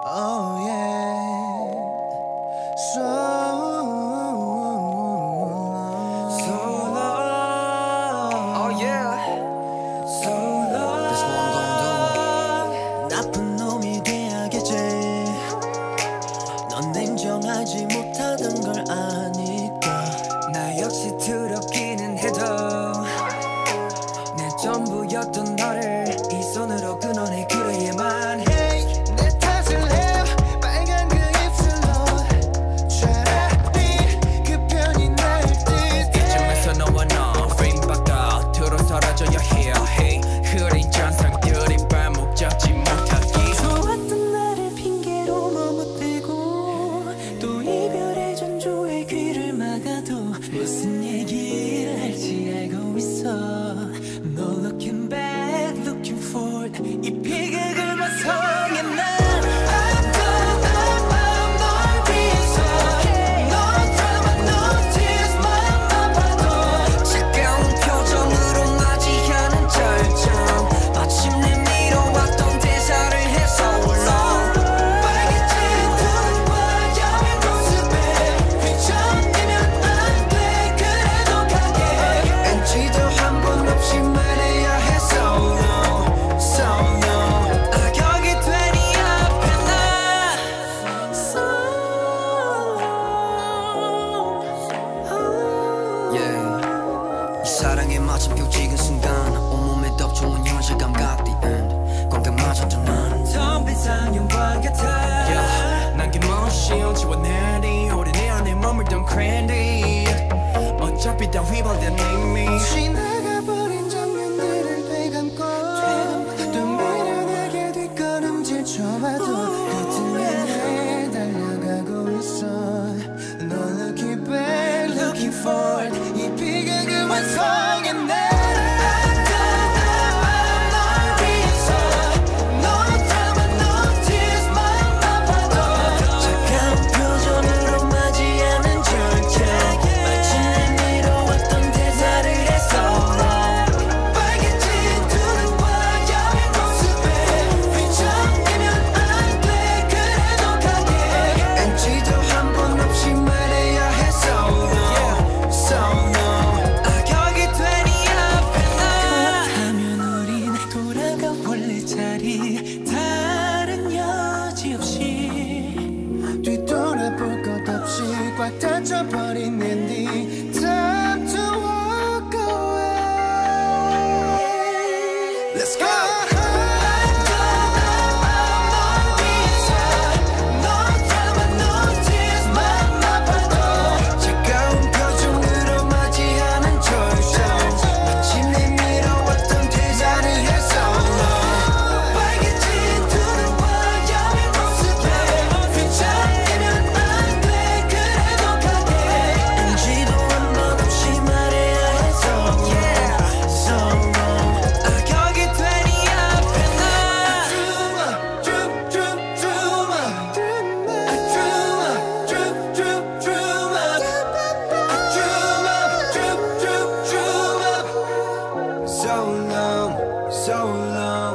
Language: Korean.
Oh yeah. So long. Oh yeah. So long. This one gon' do. 나쁜 놈이 돼야겠지. 넌 냉정하지 못하던 걸 아니까. 나 역시 더럽기는 해도 내 전부였던 너를 이 손으로 끊어내 그래야만 해. 내 탓을 해요 빨간 그 입술로. 차라리 그 편이 나을 듯. 이쯤에서 너와 나 frame 바꿔 들어 사라져야 해야 해. 흐린 잔상들이 발목 잡지 못하기. 좋았던 나를 핑계로 머뭇대고 또 이별의 전조에 귀를 막아도 무슨 얘기를 할지 알고 있어. No looking back, looking forward. 이 비극을 완성해 난. 차가운 표정으로 맞이하는 절정. 마침내 미뤄왔던 대사를 해 so long. 빨개진 눈과 야윈 모습에 휘청이면 안 돼. 그래도 가게 NG도 한 번 없이 말해야 해 so long, so long. 악역이 되니 앞에 나. Yeah. 이 사랑에 마침표 찍은 순간 온몸에 덮쳐온 현실감 got the end. 공감마저도 난 텅빈 상념과 같아. yeah. 난게 멋이요 지워내리 오래 내 안에 머물던 crandy. 어차피 다 휘발된 이미 지나가버린 장면들을 되감고 또 미련하게 뒷걸음질 쳐봐도 끝을 달려가고 있어. No looking back, looking forward. 이 비극을 완성해 내. 다른 여지 없이 뒤돌아볼 것 없이 꽉 닫혀버린 내 time to walk away. Let's go. 차가운 표정으로 맞이하는 절정. 마침내 미뤄왔던 대사를 해 so long. 빨개진 두 눈과 야윈 모습에 휘청이면 안 돼. 그래도 가게 NG도 한 번 없이 말해야 해 so yeah, so long. 악역이 되니 앞에 나. Dreamer, dreamer, dreamer, dreamer, dreamer, dreamer, dreamer, dreamer, dreamer. So long, so long.